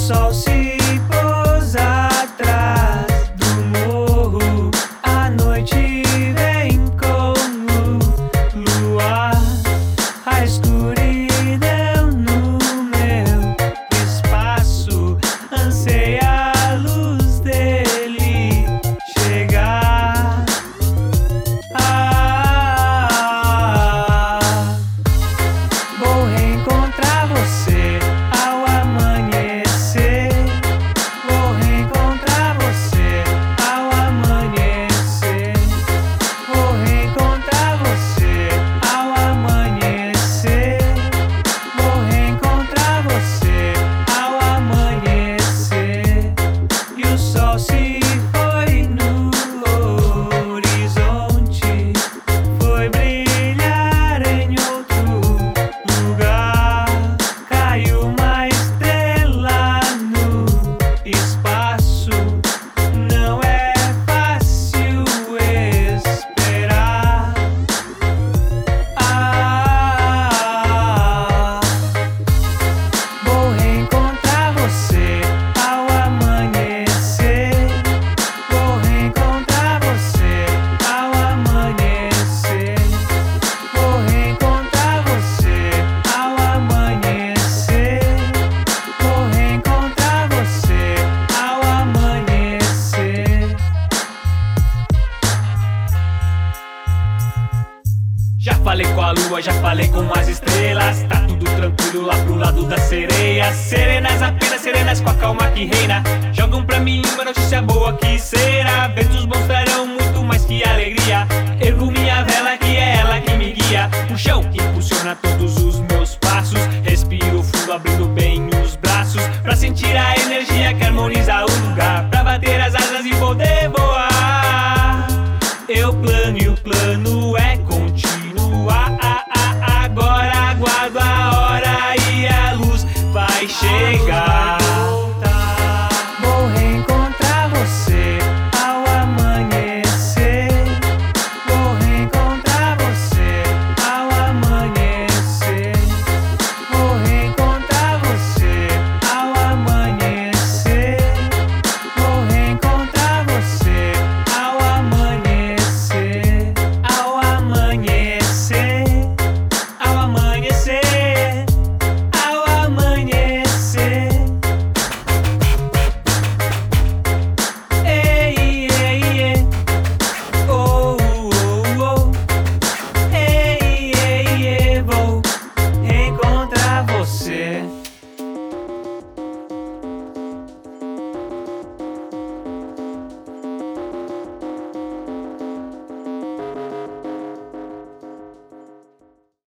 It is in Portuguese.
sol se pôs atrás do morro. A noite vem com o luar. A escuridão no meu espaço anseia a luz dele chegar. Vou reencontrar você ao amanhecer. Vou reencontrar você ao amanhecer. Vou reencontrar você ao amanhecer. Vou reencontrar você ao amanhecer. E o sol se foi no horizonte, foi brilhar em outro lugar. Caiu uma estrela no espaço. Não é fácil esperar. Vou reencontrar você ao amanhecer. Vou reencontrar você ao amanhecer. Vou reencontrar você ao amanhecer. Vou reencontrar você ao amanhecer. Já falei com a lua, já falei com as estrelas. Tá tudo tranquilo lá pro lado das sereias. Serenas apenas, serenas com a calma que reina. Jogam pra mim uma notícia boa que será. Ventos bons trarão muito mais que alegria. Ergo minha vela que é ela que me guia. Um chão que impulsiona todos os meus passos. Respiro fundo abrindo bem os braços, pra sentir a energia que harmoniza o lugar. Pra bater as asas e poder voar. Eu plano e o plano é continuar. Agora aguardo a hora e a luz vai chegar.